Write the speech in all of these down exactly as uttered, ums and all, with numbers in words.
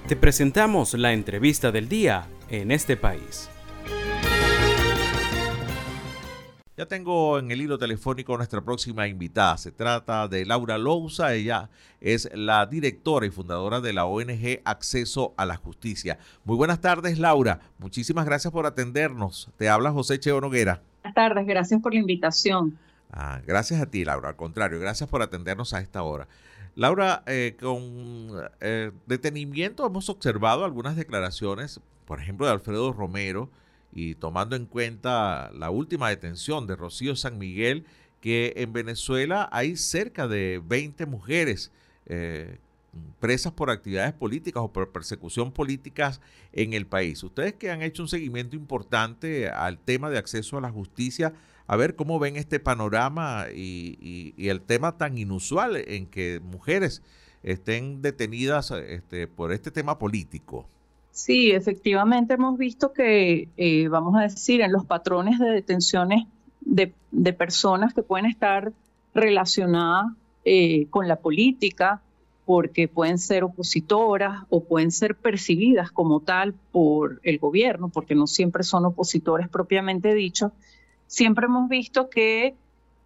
Te presentamos la entrevista del día en este país. Ya tengo en el hilo telefónico a nuestra próxima invitada. Se trata de Laura Louza. Ella es la directora y fundadora de la O N G Acceso a la Justicia. Muy buenas tardes, Laura. Muchísimas gracias por atendernos. Te habla José Cheo Noguera. Buenas tardes, gracias por la invitación. Ah, gracias a ti, Laura. Al contrario, gracias por atendernos a esta hora. Laura, eh, con eh, detenimiento hemos observado algunas declaraciones, por ejemplo, de Alfredo Romero, y tomando en cuenta la última detención de Rocío San Miguel, que en Venezuela hay cerca de veinte mujeres eh, presas por actividades políticas o por persecución políticas en el país. Ustedes que han hecho un seguimiento importante al tema de acceso a la justicia, a ver cómo ven este panorama y, y, y el tema tan inusual en que mujeres estén detenidas este, por este tema político. Sí, efectivamente hemos visto que, eh, vamos a decir, en los patrones de detenciones de, de personas que pueden estar relacionadas eh, con la política, porque pueden ser opositoras o pueden ser percibidas como tal por el gobierno, porque no siempre son opositores propiamente dichos, siempre hemos visto que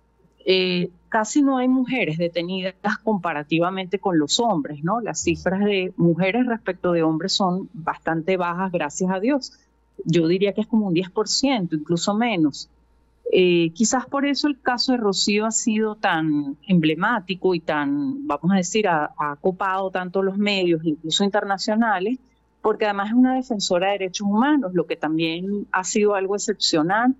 Eh, casi no hay mujeres detenidas comparativamente con los hombres, ¿no? Las cifras de mujeres respecto de hombres son bastante bajas, gracias a Dios. Yo diría que es como un diez por ciento, incluso menos. Eh, quizás por eso el caso de Rocío ha sido tan emblemático y tan, vamos a decir, ha, ha copado tanto los medios, incluso internacionales, porque además es una defensora de derechos humanos, lo que también ha sido algo excepcional.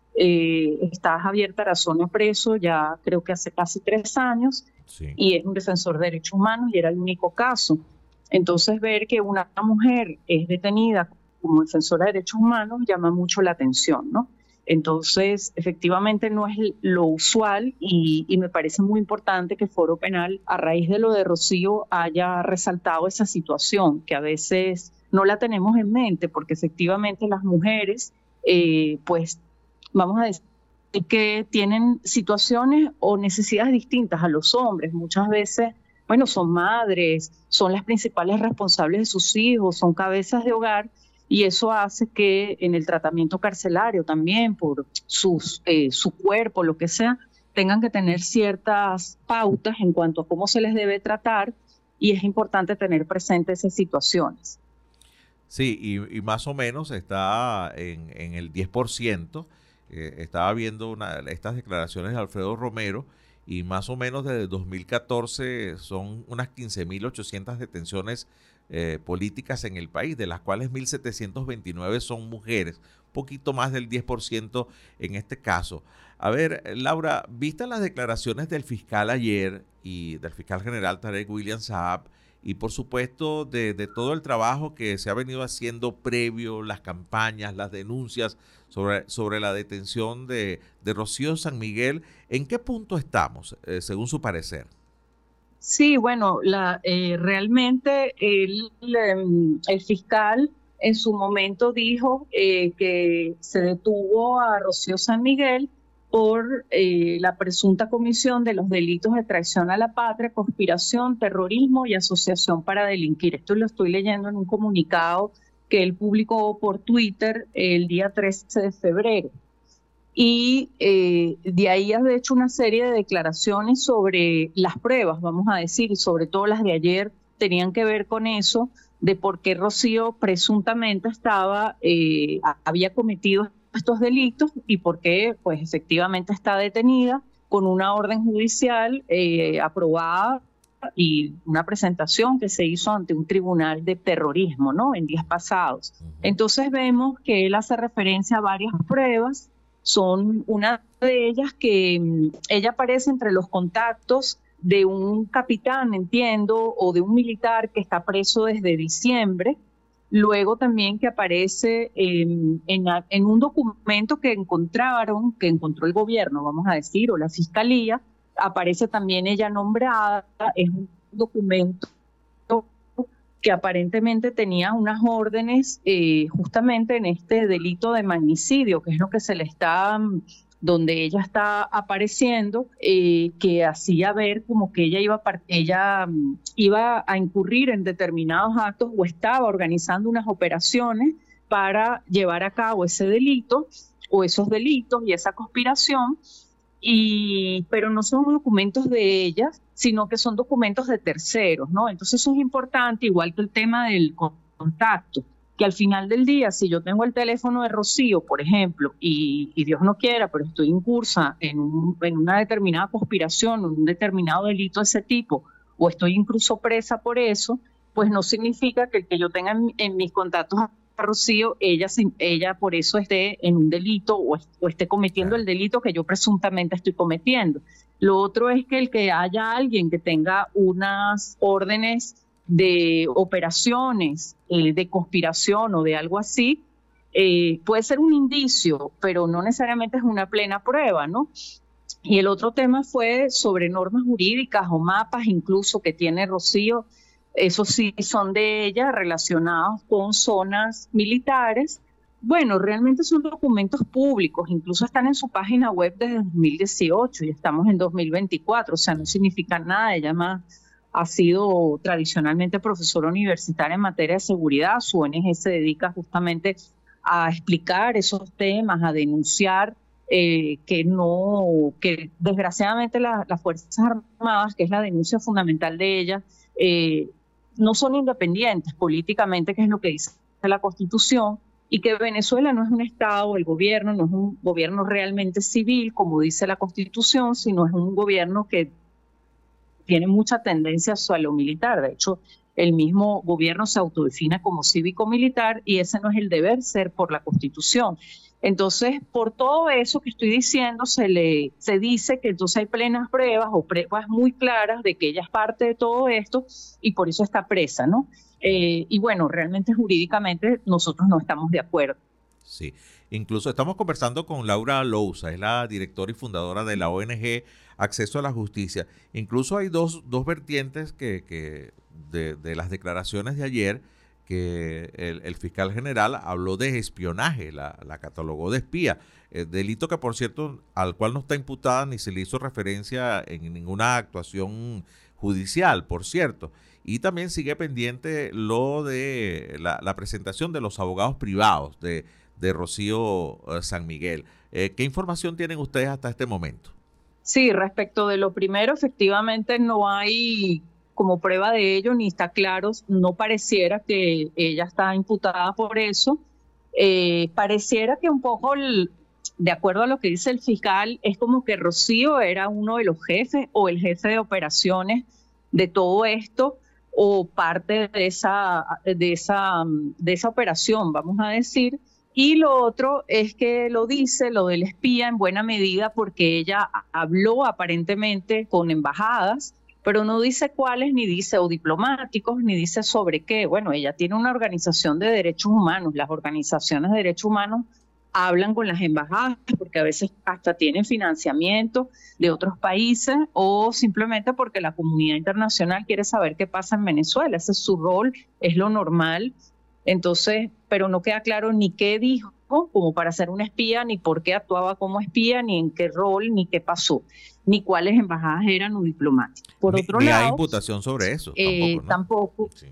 Eh, está Javier Tarazona preso ya creo que hace casi tres años, sí. Y es un defensor de derechos humanos y era el único caso. Entonces ver que una mujer es detenida como defensora de derechos humanos llama mucho la atención, ¿no? Entonces efectivamente no es lo usual y, y me parece muy importante que el Foro Penal, a raíz de lo de Rocío, haya resaltado esa situación que a veces no la tenemos en mente, porque efectivamente las mujeres eh, pues vamos a decir que tienen situaciones o necesidades distintas a los hombres. Muchas veces, bueno, son madres, son las principales responsables de sus hijos, son cabezas de hogar, y eso hace que en el tratamiento carcelario también, por sus, eh, su cuerpo, lo que sea, tengan que tener ciertas pautas en cuanto a cómo se les debe tratar, y es importante tener presentes esas situaciones. Sí, y, y más o menos está en, en el diez por ciento. Eh, estaba viendo una, estas declaraciones de Alfredo Romero y más o menos desde dos mil catorce son unas quince mil ochocientas detenciones eh, políticas en el país, de las cuales mil setecientas veintinueve son mujeres, un poquito más del diez por ciento en este caso. A ver, Laura, vistas las declaraciones del fiscal ayer y del fiscal general Tarek William Saab, y por supuesto de, de todo el trabajo que se ha venido haciendo previo, las campañas, las denuncias sobre, sobre la detención de, de Rocío San Miguel, ¿en qué punto estamos, eh, según su parecer? Sí, bueno, la, eh, realmente el, el fiscal en su momento dijo eh, que se detuvo a Rocío San Miguel por eh, la presunta comisión de los delitos de traición a la patria, conspiración, terrorismo y asociación para delinquir. Esto lo estoy leyendo en un comunicado que él publicó por Twitter el día trece de febrero. Y eh, de ahí ha hecho una serie de declaraciones sobre las pruebas, vamos a decir, y sobre todo las de ayer tenían que ver con eso, de por qué Rocío presuntamente estaba, eh, había cometido estos delitos y por qué pues efectivamente está detenida con una orden judicial eh, aprobada y una presentación que se hizo ante un tribunal de terrorismo, ¿no? En días pasados. Entonces vemos que él hace referencia a varias pruebas. Son una de ellas que um, ella aparece entre los contactos de un capitán, entiendo, o de un militar que está preso desde diciembre. Luego también que aparece en, en, en un documento que encontraron, que encontró el gobierno, vamos a decir, o la fiscalía, aparece también ella nombrada. Es un documento que aparentemente tenía unas órdenes eh, justamente en este delito de magnicidio, que es lo que se le está donde ella está apareciendo, eh, que hacía ver como que ella iba, ella um, iba a incurrir en determinados actos o estaba organizando unas operaciones para llevar a cabo ese delito o esos delitos y esa conspiración, y, pero no son documentos de ella, sino que son documentos de terceros, ¿no? Entonces eso es importante, igual que el tema del contacto, que al final del día, si yo tengo el teléfono de Rocío, por ejemplo, y, y Dios no quiera, pero estoy incursa en, un, en una determinada conspiración, en un determinado delito de ese tipo, o estoy incluso presa por eso, pues no significa que el que yo tenga en, en mis contactos a Rocío, ella, ella por eso esté en un delito o, o esté cometiendo el delito que yo presuntamente estoy cometiendo. Lo otro es que el que haya alguien que tenga unas órdenes de operaciones, eh, de conspiración o de algo así, eh, puede ser un indicio, pero no necesariamente es una plena prueba, ¿no? Y el otro tema fue sobre normas jurídicas o mapas incluso que tiene Rocío. Esos sí son de ella, relacionados con zonas militares. Bueno, realmente son documentos públicos, incluso están en su página web desde dos mil dieciocho y estamos en dos mil veinticuatro, o sea, no significa nada. Ella más ha sido tradicionalmente profesora universitaria en materia de seguridad. Su O N G se dedica justamente a explicar esos temas, a denunciar eh, que no, que desgraciadamente la, las Fuerzas Armadas, que es la denuncia fundamental de ella, eh, no son independientes políticamente, que es lo que dice la Constitución, y que Venezuela no es un Estado, el gobierno no es un gobierno realmente civil, como dice la Constitución, sino es un gobierno que tiene mucha tendencia hacia lo militar. De hecho, el mismo gobierno se autodefine como cívico-militar y ese no es el deber ser por la Constitución. Entonces, por todo eso que estoy diciendo, se le se dice que entonces hay plenas pruebas o pruebas muy claras de que ella es parte de todo esto y por eso está presa, ¿no? Eh, y bueno, realmente jurídicamente nosotros no estamos de acuerdo. Sí, incluso estamos conversando con Laura Louza, es la directora y fundadora de la O N G Acceso a la Justicia. Incluso hay dos, dos vertientes que, que de, de las declaraciones de ayer, que el, el fiscal general habló de espionaje, la, la catalogó de espía, eh, delito que por cierto al cual no está imputada ni se le hizo referencia en ninguna actuación judicial, por cierto. Y también sigue pendiente lo de la, la presentación de los abogados privados de, de Rocío uh, San Miguel. Eh, ¿Qué información tienen ustedes hasta este momento? Sí, respecto de lo primero, efectivamente no hay como prueba de ello, ni está claro, no pareciera que ella está imputada por eso. Eh, pareciera que un poco, el, de acuerdo a lo que dice el fiscal, es como que Rocío era uno de los jefes o el jefe de operaciones de todo esto, o parte de esa, de esa, de esa operación, vamos a decir. Y lo otro es que lo dice, lo del espía, en buena medida porque ella habló aparentemente con embajadas, pero no dice cuáles, ni dice o diplomáticos, ni dice sobre qué. Bueno, ella tiene una organización de derechos humanos. Las organizaciones de derechos humanos hablan con las embajadas porque a veces hasta tienen financiamiento de otros países o simplemente porque la comunidad internacional quiere saber qué pasa en Venezuela. Ese es su rol, es lo normal. Entonces, pero no queda claro ni qué dijo como para ser una espía, ni por qué actuaba como espía, ni en qué rol, ni qué pasó, ni cuáles embajadas eran o diplomáticas. Por ni, otro ni lado, hay imputación sobre eso. Eh, tampoco, ¿no? Tampoco. Sí.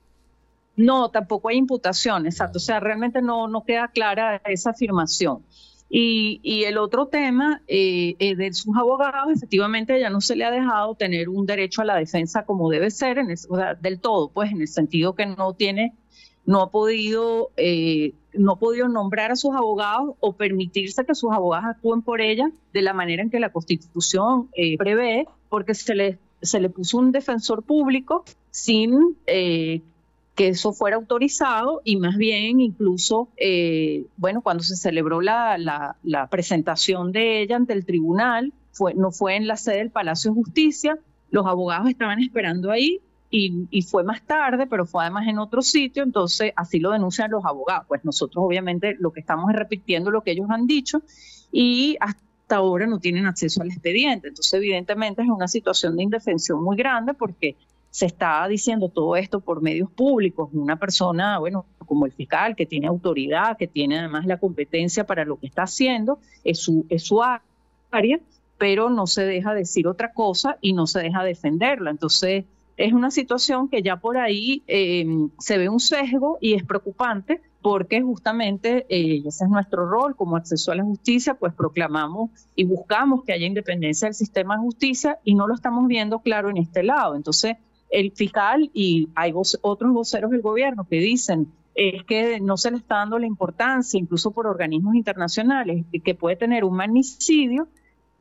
No, tampoco hay imputación, exacto. O sea, realmente no, no queda clara esa afirmación. Y, y el otro tema eh, eh, de sus abogados, efectivamente ya no se le ha dejado tener un derecho a la defensa como debe ser, en el, o sea, del todo, pues en el sentido que no tiene, no ha podido, eh, no ha podido nombrar a sus abogados o permitirse que sus abogados actúen por ella de la manera en que la Constitución eh, prevé, porque se le, se le puso un defensor público sin eh, que eso fuera autorizado y más bien incluso, eh, bueno, cuando se celebró la, la, la presentación de ella ante el tribunal, fue, no fue en la sede del Palacio de Justicia, los abogados estaban esperando ahí y, y fue más tarde, pero fue además en otro sitio, entonces así lo denuncian los abogados. Pues nosotros obviamente lo que estamos es repitiendo lo que ellos han dicho y hasta ahora no tienen acceso al expediente, entonces evidentemente es una situación de indefensión muy grande porque se está diciendo todo esto por medios públicos, una persona, bueno, como el fiscal, que tiene autoridad, que tiene además la competencia para lo que está haciendo, es su, es su área, pero no se deja decir otra cosa y no se deja defenderla. Entonces, es una situación que ya por ahí eh, se ve un sesgo y es preocupante, porque justamente eh, ese es nuestro rol como acceso a la justicia, pues proclamamos y buscamos que haya independencia del sistema de justicia y no lo estamos viendo claro en este lado. Entonces, el fiscal y hay voce, otros voceros del gobierno que dicen es que no se le está dando la importancia, incluso por organismos internacionales, que puede tener un magnicidio,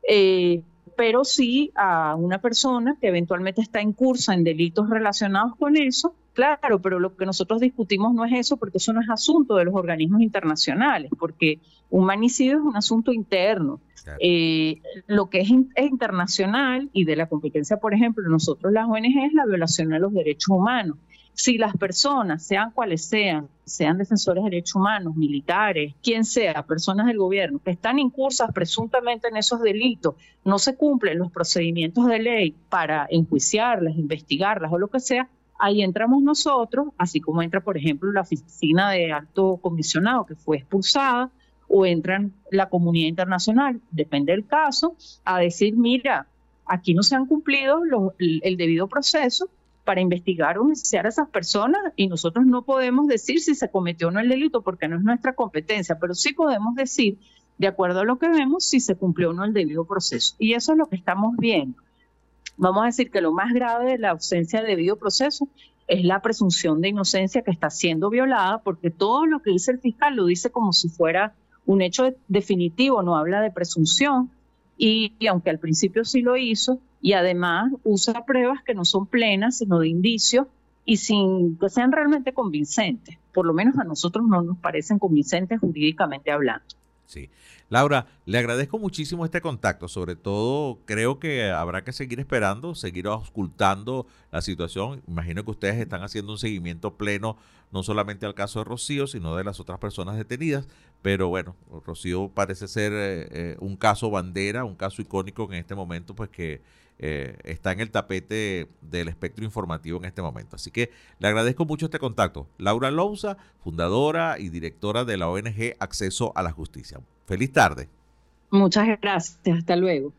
eh, pero sí a una persona que eventualmente está incursa en delitos relacionados con eso. Claro, pero lo que nosotros discutimos no es eso, porque eso no es asunto de los organismos internacionales, porque un magnicidio es un asunto interno. Claro. Eh, lo que es, es internacional y de la competencia, por ejemplo, nosotros las O N G, es la violación de los derechos humanos. Si las personas, sean cuales sean, sean defensores de derechos humanos, militares, quien sea, personas del gobierno, que están incursas presuntamente en esos delitos, no se cumplen los procedimientos de ley para enjuiciarlas, investigarlas o lo que sea, ahí entramos nosotros, así como entra, por ejemplo, la oficina de alto comisionado que fue expulsada, o entran la comunidad internacional, depende del caso, a decir, mira, aquí no se han cumplido los, el, el debido proceso para investigar o enjuiciar a esas personas, y nosotros no podemos decir si se cometió o no el delito porque no es nuestra competencia, pero sí podemos decir, de acuerdo a lo que vemos, si se cumplió o no el debido proceso. Y eso es lo que estamos viendo. Vamos a decir que lo más grave de la ausencia de debido proceso es la presunción de inocencia, que está siendo violada, porque todo lo que dice el fiscal lo dice como si fuera un hecho definitivo, no habla de presunción, y, y aunque al principio sí lo hizo, y además usa pruebas que no son plenas, sino de indicios, y sin que sean realmente convincentes. Por lo menos a nosotros no nos parecen convincentes jurídicamente hablando. Sí. Laura, le agradezco muchísimo este contacto. Sobre todo, creo que habrá que seguir esperando, seguir auscultando la situación. Imagino que ustedes están haciendo un seguimiento pleno, no solamente al caso de Rocío, sino de las otras personas detenidas. Pero bueno, Rocío parece ser eh, eh, un caso bandera, un caso icónico en este momento, pues que eh, está en el tapete del espectro informativo en este momento. Así que le agradezco mucho este contacto. Laura Louza, fundadora y directora de la O N G Acceso a la Justicia. Feliz tarde. Muchas gracias. Hasta luego.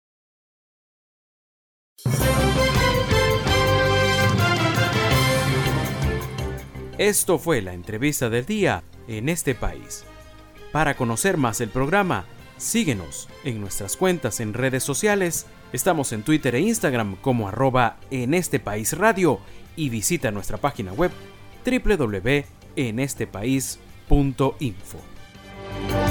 Esto fue la entrevista del día en este país. Para conocer más el programa, síguenos en nuestras cuentas en redes sociales. Estamos en Twitter e Instagram como arroba en este país radio, y visita nuestra página web doble u doble u doble u punto en este país punto info.